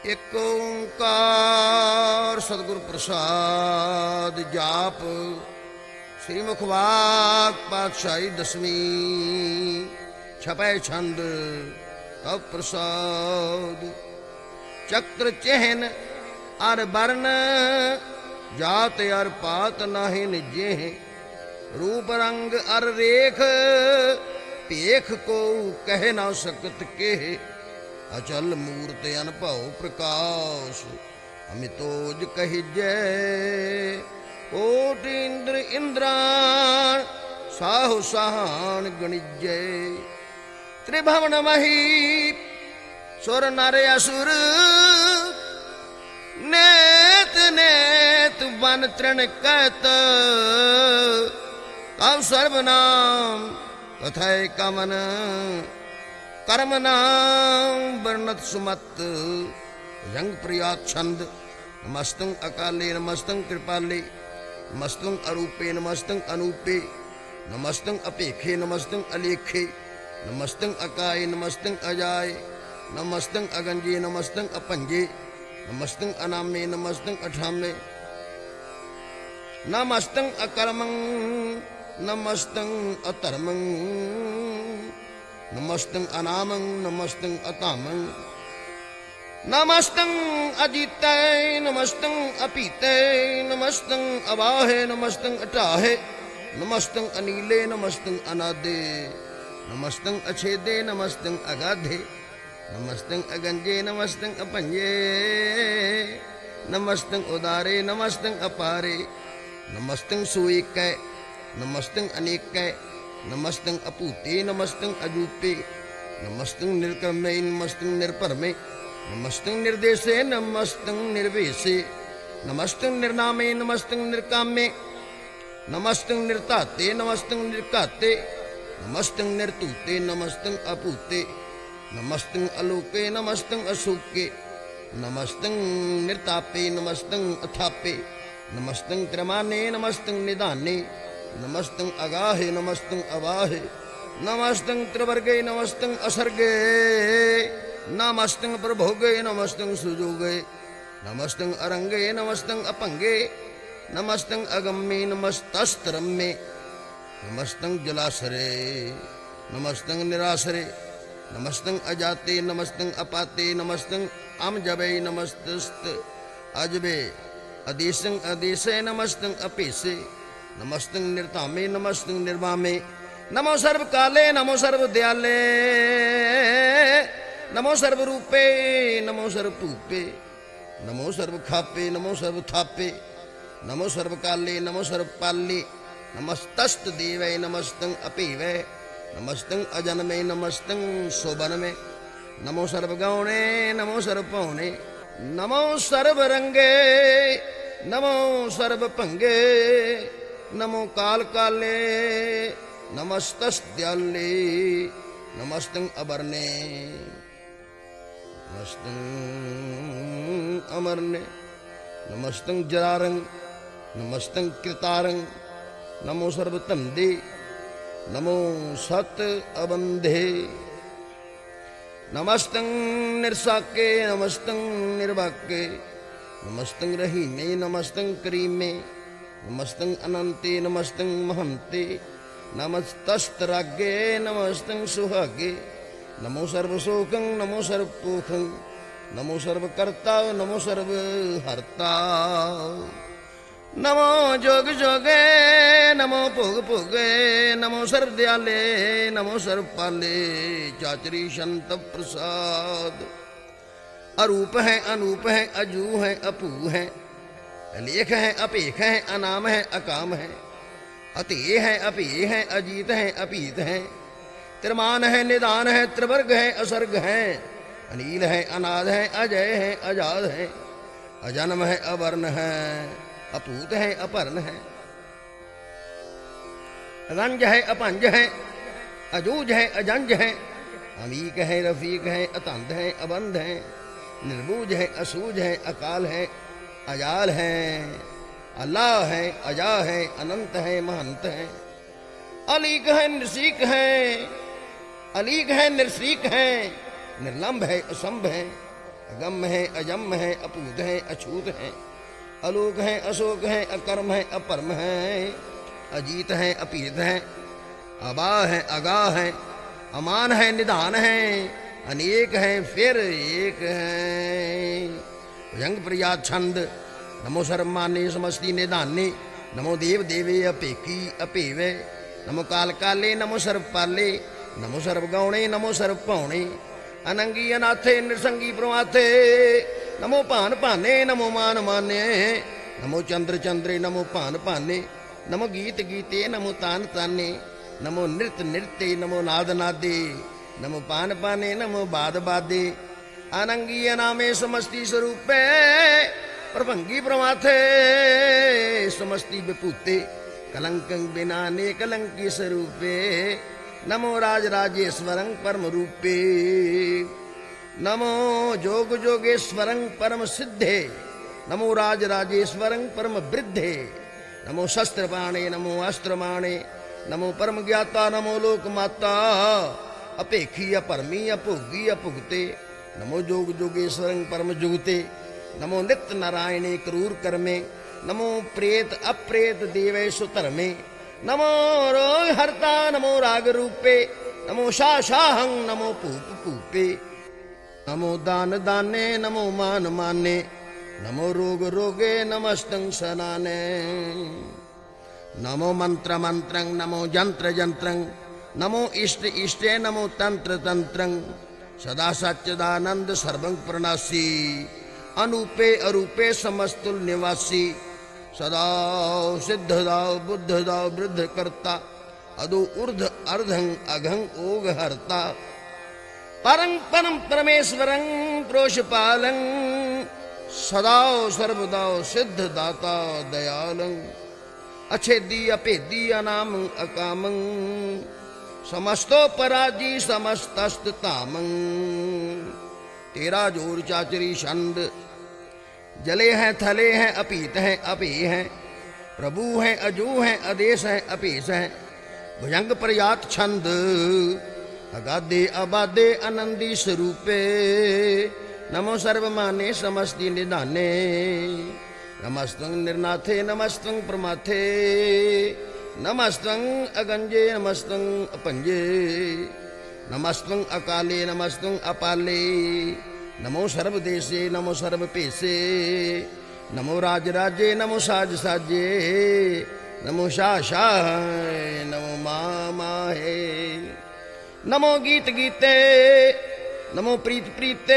ਇਕ ਓੰਕਾਰ ਸਤਿਗੁਰ ਪ੍ਰਸਾਦ ਜਾਪ। ਸ੍ਰੀ ਮੁਖਵਾਕ ਪਾਤਸ਼ਾਹੀ ਦਸਵੀਂ ਛਪੈ ਛੰਦ ਤਵ ਪ੍ਰਸਾਦ। ਚੱਕਰ ਚਿਹਨ ਅਰ ਬਰਨ ਜਾਤ ਅਰ ਪਾਤ ਨਾਹਿ ਨਿਜੇ। रूप रंग अर रेख भेख को कह ना सकत के। अचल मूर्त अनभव प्रकाश अमितोज कहिजै। कोट इंद्र इंद्राण साहु सहान गणिजै। त्रिभुवन मही सुर नर असुर नेत नेत वन तृण कहत। तव सर्वनाम कथय कमन कर्म नाम वर्णत सुमत। रंग प्रिया छंद नमस्तं अकाले नमस्तं कृपाले नमस्तं अरूपे नमस्तं अनूपे नमस्तं अपेखे नमस्तं अलेखे नमस्तं अकाय नमस्तं अजाय नमस्तं अगंजे नमस्तं अपंजे नमस्तं अनामे नमस्तं अठामे नमस्तं अकर्मं नमस्तं अधर्मं नमस्तं अनामं नमस्तं अकामं नमस्तं अजीतय नमस्तं अपीतय नमस्तं अवाहे नमस्तं अटाहे नमस्तं अनीले नमस्तं अनादे नमस्तं अछेदे नमस्तं अगाधे नमस्तं अगंजे नमस्तं अपंजे नमस्तं उदारे नमस्तं अपारे नमस्तं सुएकै नमस्तं अनेकै नमस्तं अपूते नमस्तं अजूपे नमस्तं निर्कर्मे नमस्तं निर्परमे नमस्तं निर्देशे नमस्तं निर्वेशे नमस्तं निर्नामे नमस्तं निर्कामे नमस्तं निर्ताते नमस्तं निर्काते नमस्तं निर्तूते नमस्तं अपूते नमस्तं अलोके नमस्तं अशोके नमस्तं निर्तापे नमस्तं अथापे नमस्तं क्रमाने नमस्तं निदाने नमस्तं अगाहे नमस्तं अवाहे नमस्तं त्रिवर्गे नमस्तं असर्गे नमस्तं प्रभोगे नमस्तं सुजोगे नमस्तं अरंगे नमस्तं अपंगे नमस्तं अगम्ये नमस्तस्त्रम्ये नमस्तं जलासरे नमस्तं निरासरे नमस्तं अजाते नमस्तं अपाते नमस्तं अमजबे नमस्तस्त अजबे अदेशं अदेशे नमस्तं अपेशे नमस्तं निर्तामे नमस्तं निर्वामे नमो सर्व काले नमो सर्व दयाले नमो सर्व रूपे नमो सर्व भूपे नमो सर्व खापे नमो सर्व थापे नमो सर्व काले नमो सर्व पाले नमस्तस्त देवै नमस्तं अपेवै नमस्तं अजन्मे नमस्तं शोभनमे नमो सर्व गौणे नमो सर्व पौणे नमो सर्व रंगे नमो सर्व भंगे नमो काल काले नमस्तस्दयाले नमस्तं अबरने नमस्तं अमरने नमस्तं जरारंग नमस्तं कृतारंग नमो सर्व तंदे नमो सत अबंधे नमस्तं निर्साके नमस्तं निर्वाके नमस्तं रहीमे नमस्तं करीमे नमस्तं अनंते नमस्तं महंते नमस्तस्तरागे नमस्तं सुहागे नमो सर्वशोकं नमो सर्वपोखं नमो सर्वकर्ता नमो सर्वहर्ता नमो जोग जोगे नमो भोग भोगे नमो सर्वदयाले नमो सर्वपाले चाचरी संत प्रसाद। अरूप है अनूप है अजू है अपू है अलेख है अपेख है अनाम है अकाम है अतेय है अपेय है अजीत है अपीत है त्रिमान है निदान है त्रिवर्ग है असर्ग है अनील है अनाद है अजय है अजाद है अजन्म है अवर्ण है अपूत है अपर्ण है रंज है अपंज है अजूज है अजंज है अमीक है रफीक है अतंध है अबंध है निर्बूज है असूज है अकाल है अजाल है अल्लाह है अजा है अनंत है महंत है अलीक है निर्सीक है अलीक है निर्सीक है निर्लंब है असंभ है अगम है अजम है अपूत है अछूत है, अलोक है अशोक है अकर्म है अपरम है, अजीत है अपीत है, अबा है अगा है, अमान है निधान है, अनेक है फिर एक है। भुजंग प्रिया छंद नमो सर्वमान्य समस्ति निधाने, नमो देव देवे अपेकी अपेवे, नमो काल काले नमो सर्वपाले, नमो सर्वगौणे नमो सर्वपौणे, अनंगी अनाथे नृसंगी प्रमाथे, नमो भान भाने नमो मान माने, नमो चंद्र चंद्रे नमो भान भाने, नमो गीत गीते नमो तान ताने, नमो नृत नृत्य नमो नाद नादे, नमो पान पाने नमो बाद बादे, अनंगी अनामे समस्ति स्वरूपे, प्रभंगी प्रमाथे समस्ति विपूते, कलंकं बिनाने कलंकी स्वरूपे, नमो राज राजेश्वरं परम रूपे, नमो जोग जोगेश्वरं परम सिद्धे, नमो राज राजेश्वरं परम वृद्धे, नमो शस्त्रपाणे नमो अस्त्रमाणे, नमो परम ज्ञाता नमो लोक माता, अपेखी अपरमी अभोगी अभुगते, नमो जोग जोगेश्वरं परम जुगते, नमो नित्य नारायणे क्रूर कर्मे, नमो प्रेत अप्रेत देवेशु धर्मे, नमो रोग हरता नमो राग रूपे, नमो शाहं नमो पूप पूपे, नमो दान दाने नमो मान माने, नमो रोग रोगे नमस्तं सनाने, नमो मंत्र मंत्रं नमो यंत्र यंत्रं, नमो इष्ट इष्टे नमो तंत्र तंत्रं, सदा सच्चिदानंद सर्वं प्रणासी, अनूपे अरूपे समस्तुल निवासी, सदा सिद्धदाव बुद्धदाव वृद्ध करता, अदो ऊर्ध अर्धं अघं ओग हरता, परं परम परमेश्वरं प्रोषपालं, सदाव सर्वदाव सिद्ध दाता दयालं, अछेदी अपेदी अनामं अकामं, समस्तो पराजी समस्तस्त तामं, तेरा जोर चाचरी छंद, जले हैं थले हैं अपीत हैं अपे हैं, प्रभु हैं अजू हैं आदेश हैं अपेश हैं, भुजंग प्रयात छंद, अगाधे अबाधे आनंदी स्वरूपे, नमो सर्वमाने समस्ति निधाने, नमस्तं निर्नाथे नमस्तं प्रमाथे, नमस्तं अगंजे नमस्तं अपंजे, नमस्तं अकाले नमस्तं अपाले, नमो सर्वदेशे नमो सर्वपेशे, नमो राज राजे नमो साज साजे, नमो शाह शाह नमो माहे, नमो गीत गीते नमो प्रीत प्रीते,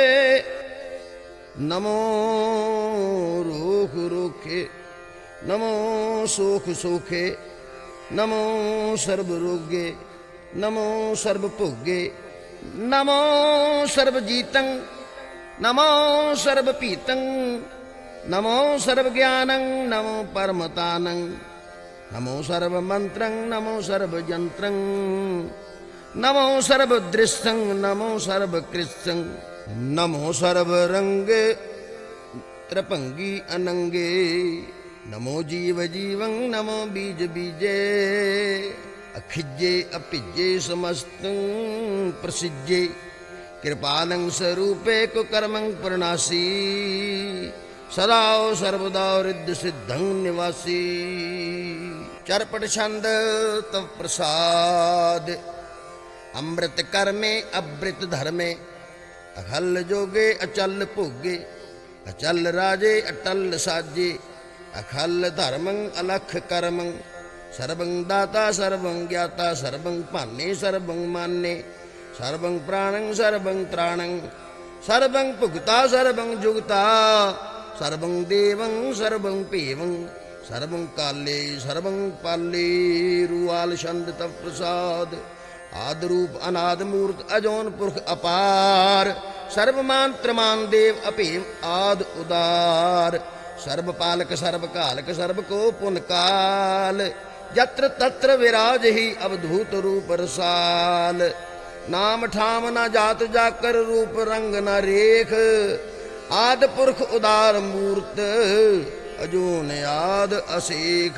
नमो रोख रोखे नमो सोख सोखे, नमो सर्व रोगे नमो सर्व भोगे, नमो सर्व जीतं नमो सर्व पीतं, नमो सर्व ज्ञानं नमो परमतानं, नमो सर्व मंत्रं नमो सर्व यंत्रं, नमो सर्व दृश्यं नमो सर्व कृष्यं, नमो सर्व रंग त्रिभंगी अनंगे, नमो जीव जीवं नमो बीज बीजे, अखिजे अपिजे समस्तं प्रसिजे, कृपालं स्वरूपे कुकर्मं प्रणासी, सदा सर्वदा रिद्ध सिद्धं निवासी। चरपट छंद तव प्रसाद, अमृत कर्मे अमृत धर्मे, अखल जोगे अचल भोगे, अचल राजे अटल साजे, अखल धर्मं अलख कर्मं, सर्वं दाता सर्वं ज्ञाता सर्वं पाने सर्वं मान्ये, सर्वं प्राणं सर्वं त्राणं, सर्वं भुगता सर्वं जुगता, सर्वं देवं सर्वं पेवं, सर्वं काले सर्वं पाले। रुआल छंद तव प्रसाद, आदरूप अनाद मूर्त अजौन पुरख अपार, सर्वमांत्रमान देव अपेव आद उदार, सर्वपालक सर्वकालक सर्व को पुन काल, यत्र तत्र विराज ही अवधूत रूप रसाल, नाम ठाम न जात जाकर रूप रंग न रेख, आद पुरख उदार मूर्त अजून आद असेख,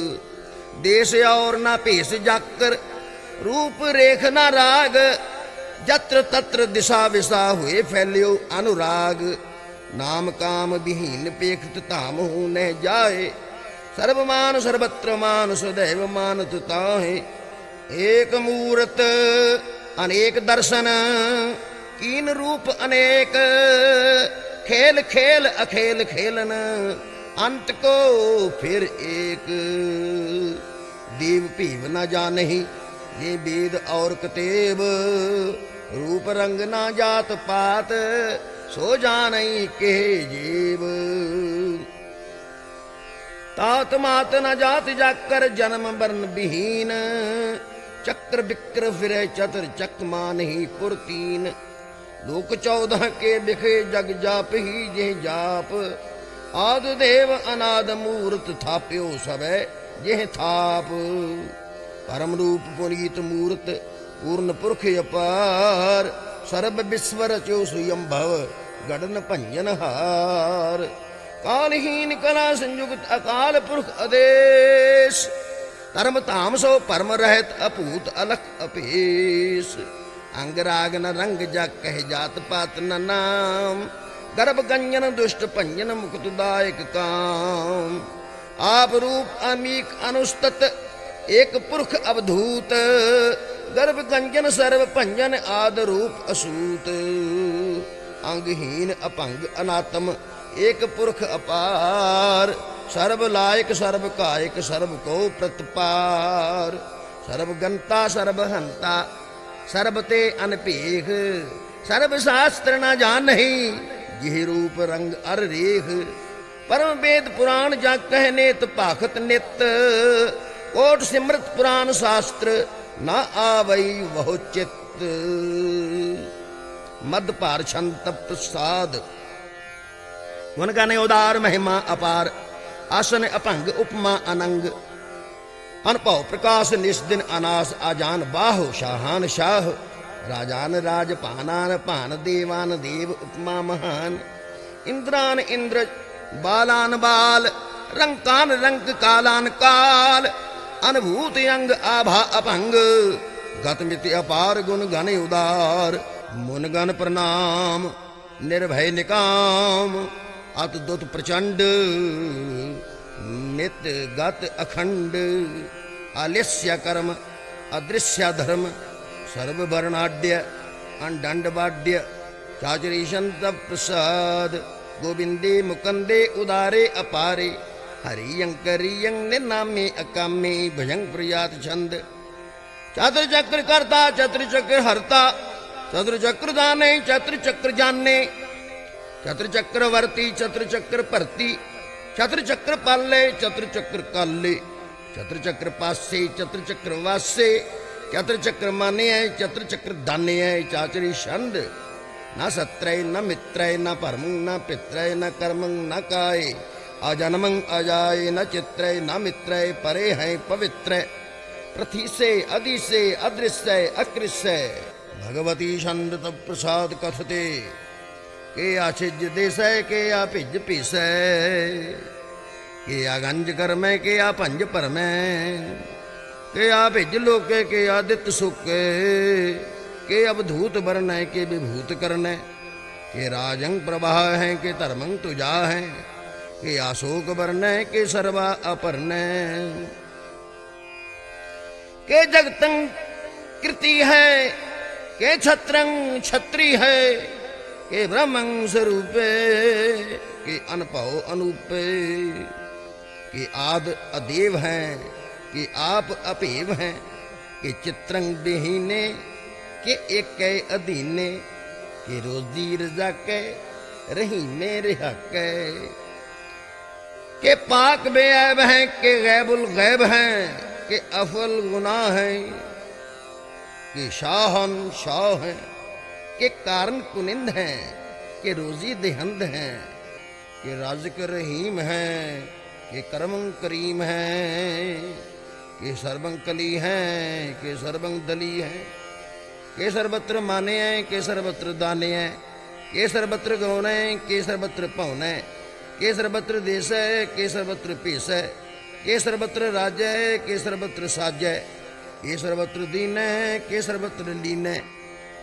देश और न भेष जाकर रूप रेख न राग, जत्र तत्र दिशा विशा हुए फैल्यो अनुराग। नाम काम विहीन पेखत धाम हूँ न जाए। सर्वमान सर्वत्र मान सदैव मानत ताहे। एक मूरत अनेक दर्शन कीन रूप अनेक। खेल खेल अखेल खेलन अंत को फिर एक। देव पीव न जानहि ये वेद और कतेब। रूप रंग न जात पात सो जानई के जेब। तात मात न जात जाकर जन्म वर्ण विहीन। चक्र बिक्र फिरे चतुर चक मानहि पुरतीन। लोक 14 के बिखे जग जाप ही जे जाप। आद देव अनाद मूर्त थाप्यो सबे जेह थाप। परम रूप पुनीत मूर्त पूर्ण पुरख अपार। सर्ब विश्व रचो स्वयंभव गणन भंजन हार। कालहीन कला संयुक्त अकाल पुरख आदेश। धर्म धाम सो परम रहत अपूत अलख अपेश। अंग राग न रंग जग कह जात पात न नाम। गर्भ गंजन दुष्ट भंजन मुक्तदायक काम। आप रूप अमीक अनुस्तत एक पुरख अवधूत। गर्भ गंजन सर्व भंजन आद रूप असूत। अंगहीन अपंग अनात्म एक पुरख अपार। सर्व लायक सर्व कायक सर्व को प्रतपार। सर्व गंता सर्व हंता सर्व ते अनपेख। सर्व शास्त्र न जानहि जिह रूप रंग अर रेख। परम वेद पुराण जा कहनेत पाखत नित। कोट सिमृत पुराण शास्त्र न आवई वह चित्त। मद पार छंत प्रसाद गुण गाने उदार महिमा अपार। आसन अपंग उपमा अनंग। अनपव प्रकाश निस्दिन अनास आजान बाहो शाहान शाह। राजान राज पानान पान देवान देव उपमा महान। इंद्रान इंद्र बालान बाल रंकान रंक कालान काल। अनुभूत अंग आभा अपंग गतमिति अपार गुण गण उदार। मुन गण प्रणाम निर्भय निकाम। अत दुत प्रचंड नित गत अखंड। आलिस्य कर्म अदृश्य धर्म सर्व वर्णाड्य अंडंड वाड्य। चाचरी संत प्रसाद गोविंदे मुकंदे उदारे अपारे। हरियं करियं निनामे अकामे भजं प्रयात छंद। चतुर चक्र करता चतुर चक्र हरता। चतुर चक्र दाने चतुर चक्र जाने। चतुर चक्र वर्ती चतुर चक्र परती। चतुर चक्र पाले चतुर चक्र काले। चतुर चक्र पासे चतुर चक्र वासे। चतुर चक्र माने है चतुर चक्र दाने है। चाचरी छंद न सत्रय न मित्रय न परमं न पित्रय न कर्मं न काय। अजन्मं अजाय न चित्रय न मित्रय परे हैं पवित्र। पृथ्वी से अधि से अदृश्य अकृष्य। भगवती छंद तब प्रसाद कथते। के आछिज देसै के आ भिज पीसै। के आ गंज करमै के आ भंज भरमै। के आ भिज लोके के आदित्य सुके। के अवधूत बरनै के विभूत करनै। के राजंग प्रवाह है के धर्मंग तुजा है। के आशोक बरनै के सर्वा अपरनै। के जगतंग कृति है के छत्रंग छत्री है। के ब्रह्मं स्वरूपे के अनपव अनूपे। के आद अदेव हैं के आप अपेव हैं। के चित्रंग विहीने के एक अधीने। के रोजी रजा के रही मेरे हक। के पाक बेऐब हैं के गैबुल गैब हैं। के अफल गुनाह हैं के शाहन शाह हैं। के कारण कुनिंद हैं के रोजी देहंद हैं। के राज़िक रहीम हैं के करमं करीम हैं। के सर्वं कली हैं के सर्वं दली हैं। के सर्वत्र माने हैं के सर्वत्र दाने हैं। के सर्वत्र गौण हैं के सर्वत्र पौन है। के सर्वत्र देश है के सर्वत्र पेश है। के सर्वत्र राज्य है के सर्वत्र साज है। के सर्वत्र दीन है के सर्वत्र लीन है।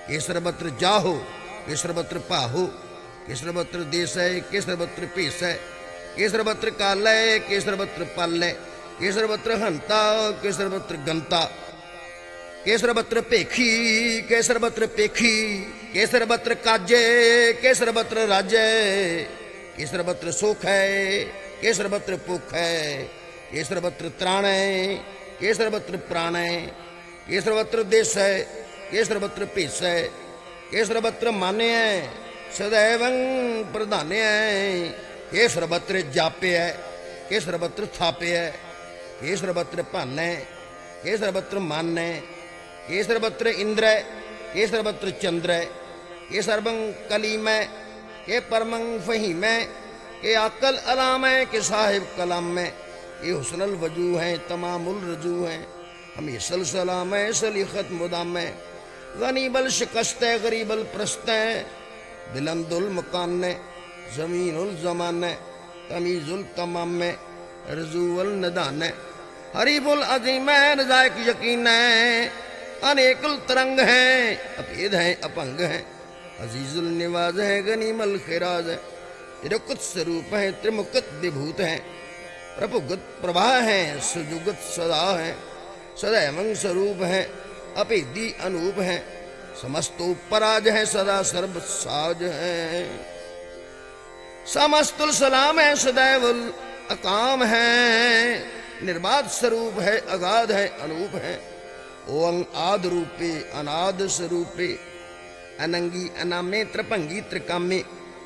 केसरबत्र जाहो केसरबत्र पाहो केसरबत्र देसै केसरबत्र पेसै केसरबत्र कालय केसरबत्र पालय केसरबत्र हंता केसरबत्र गंता केसरबत्र पेखी केसरबत्र पेखी केसरबत्र काजे केसरबत्र राजय केसरबत्र सुख है केसरबत्र पुख है केसरबत्र त्राणय केसरबत्र प्राणय केसरबत्र देसै केसरबत्र पेसै केसरबत्र मान्य सदैवं प्रधान्य केसरबत्र जाप्य केसरबत्र थाप्य केसरबत्र भान्य केसरबत्र मान्य केसरबत्र इंद्र केसरबत्र चंद्र केसरबं कलीमय के परमं फहीमय के आकल अलामय के साहिब कलामय ये हुस्नल वजू हैं तमामुल रजू हैं हमें सलसलाम सलीखत मुदाम गनीबल शिकस्त गरीबल प्रस्त बिलंदुल मकान ज़मीनुल ज़मान तमीज़ुल तमाम रजूल नदान हरीबुल अजीम रज़ाक यकीन अनेकुल तरंग हैं अपेद हैं अपंग हैं अजीजुल निवाज हैं गनीमल खिराज है त्रिकुत स्वरूप हैं त्रिमुकुत विभूत हैं प्रभुगत प्रभा हैं सुजुगत सदा हैं सदैवं स्वरूप हैं अपेदी अनूप हैं समस्तोपराज हैं सदा सर्व साज हैं समस्तुल सलाम है सदैवुल अकाम है निर्बाध स्वरूप है अगाध है अनूप है ओं आद रूपे अनाद स्वरूपे अनंगी अनामे त्रिभंगी त्रिकामे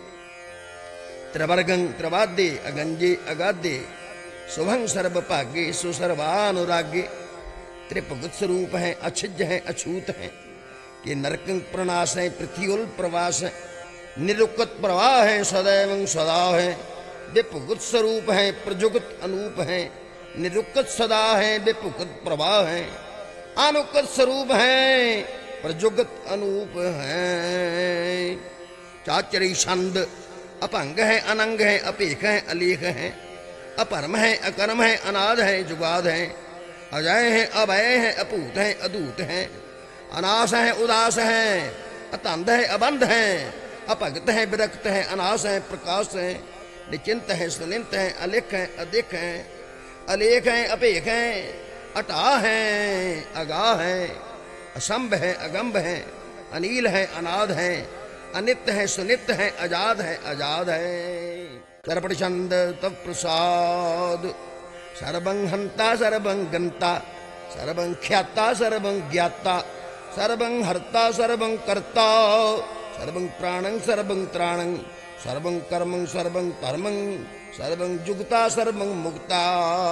त्रिवर्गं त्रिवाद्ये अगंजे अगाधे शुभं सर्वभागे सुसर्वानुरागे त्रिभुत स्वरूप हैं अछिज हैं अछूत हैं ये नरकं प्रणाश हैं पृथ्वीउल प्रवास है निरुक्त प्रवाह है सदैव सदा है विपुगत स्वरूप हैं प्रजुगत अनूप हैं निरुक्त सदा है विपुगत प्रवाह है अनुकत स्वरूप हैं प्रजुगत अनूप हैं चाचरी छंद अपंग है अनंग है अपेख है अलेख है अपरम है अकर्म है अनाद है जुगाद है अजय है अभय है अपूत है अदूत है अनास है उदास है अतंध है अबंध है अपगत है विरक्त है अनास है प्रकाश है निचिंत है सुनिंत है अलिख है अधिक है अलेख है अपेख है अटा है अगाह है असंभ है अगंभ है अनील है अनाद है अनित्य है सुनित्य है अजाद है आजाद है कर्पण छंद तव प्रसाद सर्वं हंता सर्वं गंता सर्वं ख्याता सर्वं ज्ञाता सर्वं हर्ता सर्वं कर्ता सर्वं प्राणं सर्वं त्राणं सर्वं कर्मं सर्वं धर्मं सर्वं जुगता सर्वं मुक्ता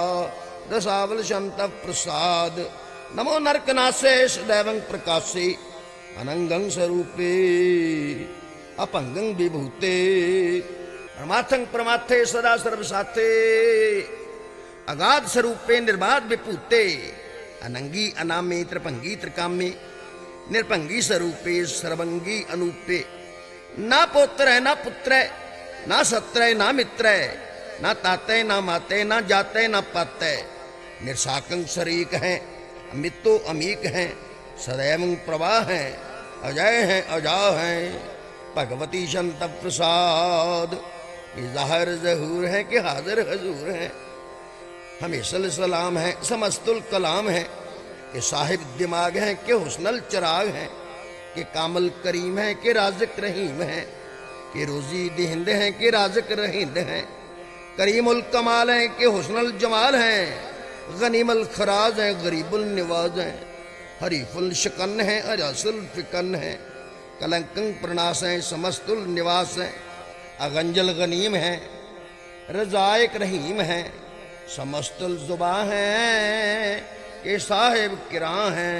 रसावल शांत प्रसाद नमो नरकनाशे सदैवं प्रकाशे अनंगं स्वरूपे अपंगं विभूते परमार्थं परमार्थे सदा सर्वसाथे अगाध स्वरूपे निर्बाध विभूते अनंगी अनामे त्रिभंगी त्रिकामे निर्भंगी स्वरूपे सर्वंगी अनूपे ना पोत्र है ना पुत्र है ना सत्र है ना मित्र है ना ताते ना माते ना जाते ना पाते निर्साकं शरीक है अमितो अमीक है सदैव प्रवाह है अजय है अजा है भगवती शंत प्रसाद ये ज़ाहिर ज़हूर है कि हाजिर हजूर है हमेशल सलाम है समस्तुल कलाम है कि साहिब दिमाग है कि हुस्नल चराग है कि कामल करीम है कि राज़िक रहीम है कि रोज़ी दिहिंद है कि राज़िक रहींद है करीमुल कमाल है कि हुस्नल जमाल है गनीमल खराज है गरीबुल निवाज है हरीफुल शिकन है अजासुल फिकन है कलंकं प्रणाश है समस्तुल निवास है अगंजल गनीम है रजायक रहीम है समस्तुल जुबा है के साहिब किरा है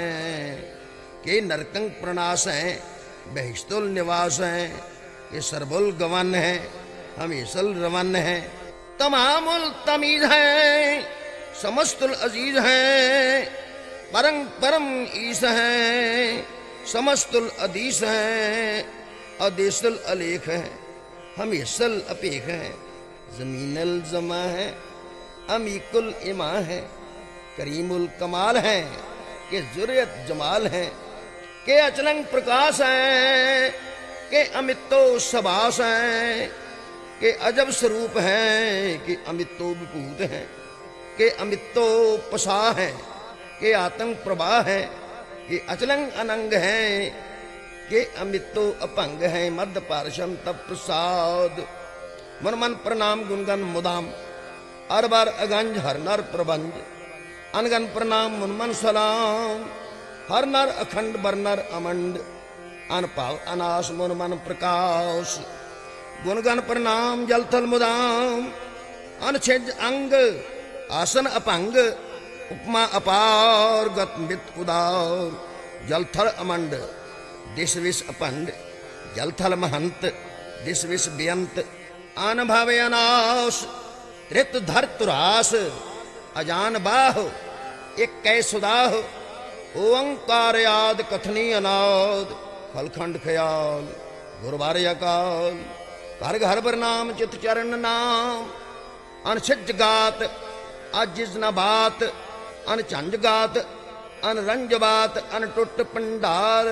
के नरकं प्रणाश है बहिश्तुल निवास है के सरबुल गवन है हमेशल रवन है तमामुल तमीज है समस्तुल अजीज है परम परम ईस है समस्तुल अदीस है अदेशुल अलेख है हमेशल अपेख है जमीनल जमा है अमीकुल इमा है करीमुल कमाल है कि जुर्रत जमाल है के अचलंग प्रकाश है, के अमितो सभास है, के अजब स्वरूप है, के अमितो विभूत है, के अमितो पसा है, के आतंक प्रभा है, के अचलंग अनंग है, के अमितो अपंग है, मध्य पार्षम तप प्रसाद। मन मन प्रणाम गुणगन मुदाम, अरबार अगंज हर नर प्रबंध, अनगन प्रणाम मुन मन सलाम, हर नर अखंड बरनर अमंड, अन भाव अनास मुन मन प्रकाश। गुणगन प्रणाम जल थल मुदाम, अन छिज अंग आसन अपंग, उपमा अपार गत मित उदार। जल थल अमंड दिश विष अपंड, जल थल महंत दिश विष बेअंत, आन भावे अनाश। त्रित धर तुरास अजान बाह, एक कै सुदाह, ओंकार याद कथनी अनाद। फलखंड ख्याल गुरबारे अकाल, घर घर बरनाम चित चरण नाम। अनछिज गात अजिज न बात, अन झंझ गात अन रंज बात, अन टुट पंडार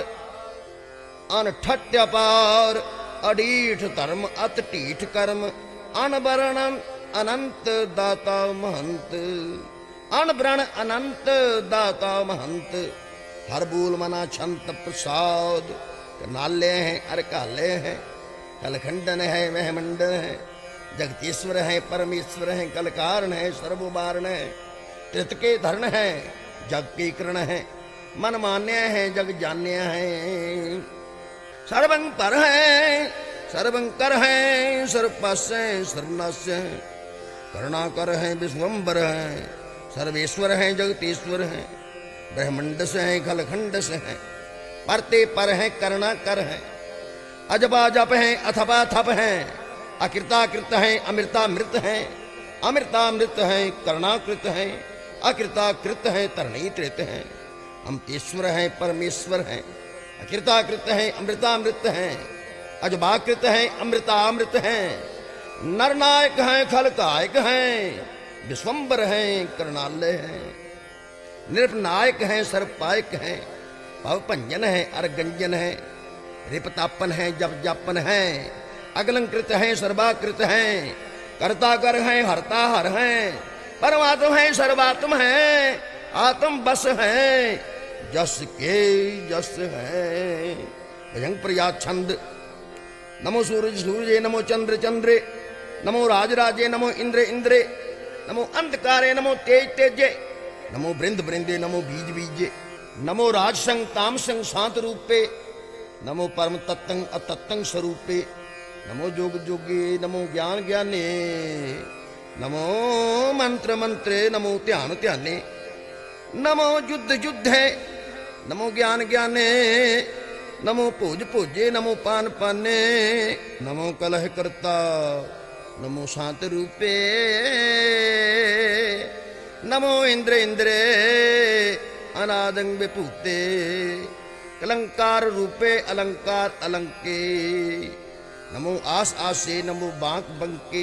अन ठट अपार। अडीठ धर्म अत ढीठ कर्म, अन वर्णन अनंत दाता महंत। अनब्रण अनंत दाता महंत, हर बूल मना छंत प्रसाद। नाले हैं अरकाले हैं, कलखंडन है वह मंडन है, जगतीश्वर है परमेश्वर है, कलकारण है सर्ववारण है। त्रित के धरण है जग के करण है, मन मान्य है जग जान्य है। सर्वं पर है सर्वं कर है, सर्वपास है सर्वनाश है, करुणाकर है विश्वम्बर है, सर्वेश्वर है जगतीश्वर है। ब्रह्मंड से है खलखंड से है, परते पर है करुणा कर है। अजबा जप है अथवा थप है, अकृताकृत है अमृतामृत है। अमृतामृत है करुणाकृत है, अकृताकृत है तरणी त्रित है। अमृतेश्वर है परमेश्वर है, अकृताकृत है अमृतामृत है। अजबाकृत है अमृतामृत है, नरनायक है खलकायक है, विश्वम्बर है करुणालय है। निरपनायक है सर्वपायक है, भवभंजन है अरगंजन है। रिपतापन है जप जापन है, अगलंकृत है सर्वाकृत है। कर्ता कर है हरता हर है, परमात्म है सर्वात्म है। आत्म बस है जस के जस है। भजंग प्रया छंद। नमो सूरज सूर्य, नमो चंद्र चंद्रे, नमो राज राजे, नमो इंद्र इंद्रे, नमो अंधकारे, नमो तेज तेजे, नमो बृंद बृंदे, नमो बीज बीजे, नमो राज संग ताम संग शांत रूपे, नमो परम तत्तंग अतत्तंग स्वरूपे, नमो जोग जोगे, नमो ज्ञान ज्ञाने, नमो मंत्र मंत्रे, नमो ध्यान ध्याने, नमो युद्ध युद्धे, नमो ज्ञान ज्ञाने, नमो भोज भोजे, नमो पान पाने, नमो कलह करता, नमो शांत रूपे, नमो इंद्र इंद्रे, अनादंग विभूते, कलंकार रूपे अलंकार अलंके, नमो आस आसे, नमो बांक बंके,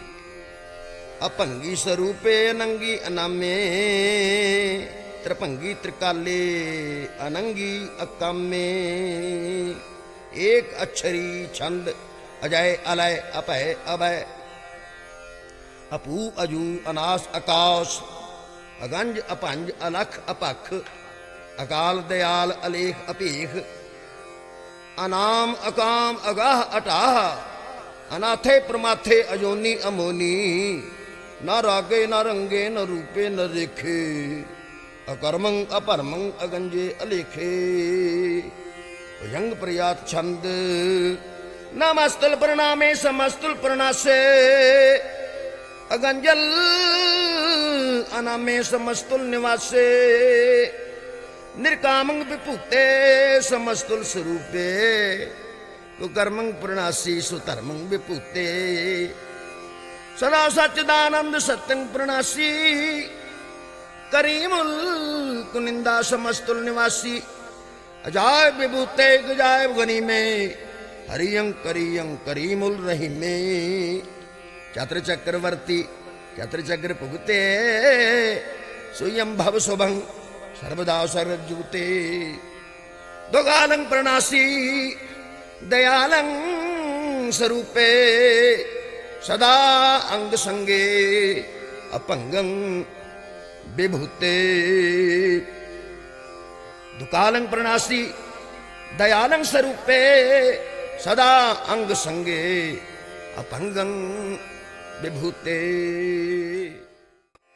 अपंगी स्वरूपे अनंगी अनामे, त्रिभंगी त्रिकाले अनंगी अकामे। एक अक्षरी छंद, अजय अलय अपय अभय, अपू अजू अनास आकाश, अगंज अपंज अलख अपख, अकाल दयाल अलेख अपेख, अनाम अकाम अगाह अटाह, अनाथे प्रमाथे अजोनी अमोनी। न रागे न रंगे न रूपे न रेखे, अकर्मंग अपरमंग अगंजे अलेखे। भुजंग प्रयात छंद। नमस्तुल प्रणामे समस्तुल प्रणासे, अगंजल अनामे समस्तुल निवासे। निर्कामंग विभूते समस्तुल स्वरूपे, कुकर्मंग प्रणासी सुधर्मंग विभूते। सदा सच्चिदानंद सत्यंग प्रणासी, करीमुल कुनिंदा समस्तुल निवासी। अजायब विभूते गजायब गनी में, हरियं करियं करीमुल रहीमे। चत्र चक्रवर्ती चत्र चक्र पुगते, सुयं भव शुभं सर्वदा सर्वजूते। दुगालं प्रणासी दयालं स्वरूपे सदा अंग संगे अपंगं विभूते। दुकालं प्रणासी दयालं स्वरूपे सदा अंग संगे अपंगं विभूते।